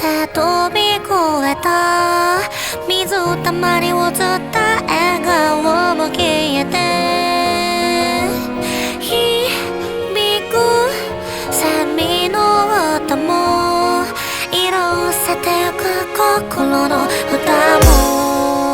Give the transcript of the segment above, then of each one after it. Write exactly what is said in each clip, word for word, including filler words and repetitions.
て飛び越えた水たまりを釣った笑顔も消えて響くセミの歌も色せてゆく心の歌も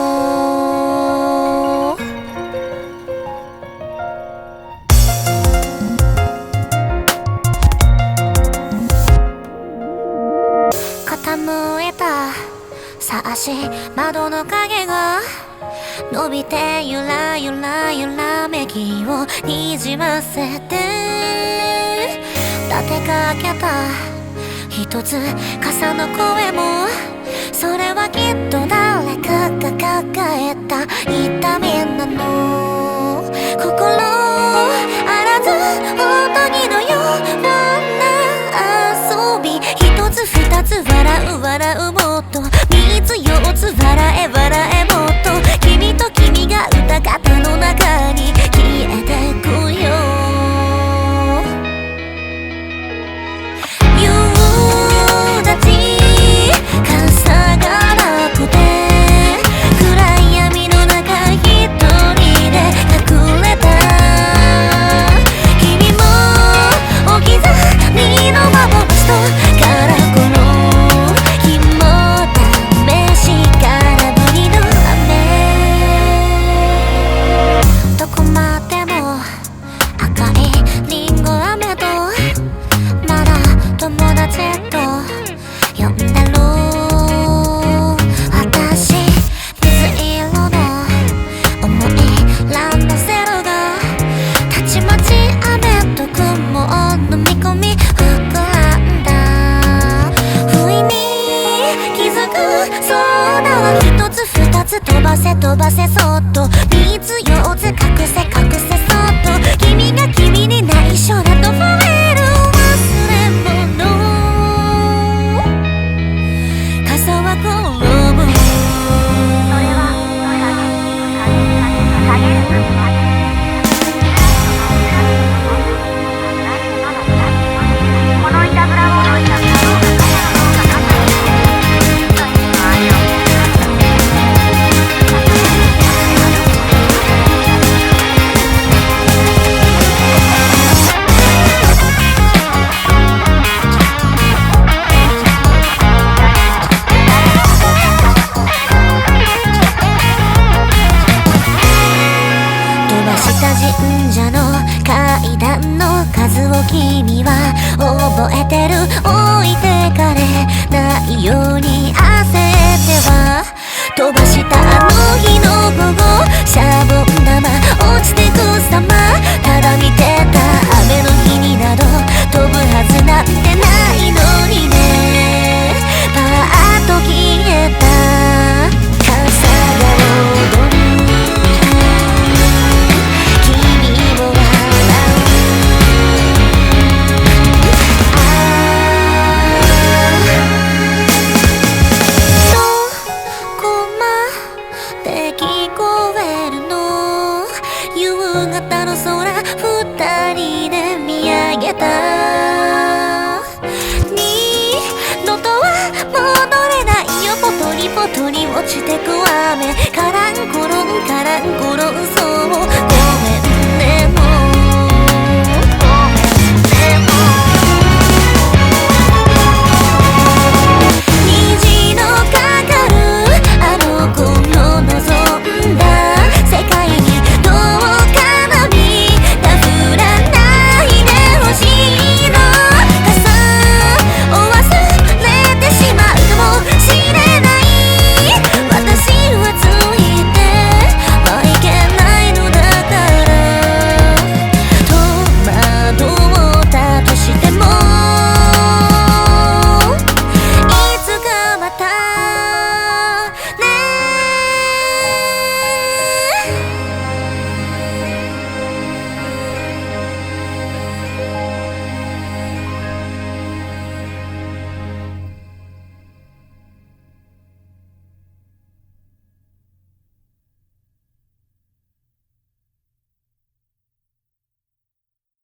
傾いたさ足窓の影が伸びてゆらゆらゆらめきをにじませて立てかけた一つ傘の声もそれはきっと誰かが抱えた痛みなの心あらず大谷のような遊び一つ二つ笑う笑うもっと三つ四つ笑え笑えもっと君と君が歌方の中に消えてくよ夕立傘がなくて暗闇の中一人で隠れた君も置き去りの幻とからこの日も試しからぶりの雨どこまでも赤いリンゴ飴とまだ友達と呼んでる私水色の重いランドセルがたちまち雨と雲を飲み込み膨らんだ不意に気づくそうだわ一つ二つ飛ばせ飛ばせそっと三つ四つ隠せ隠せそっと君が君に内緒だと増える忘れ物傘は転ぶそれは下げるこのいたずらを神社の階段の数を君は覚えてる置いてかれないように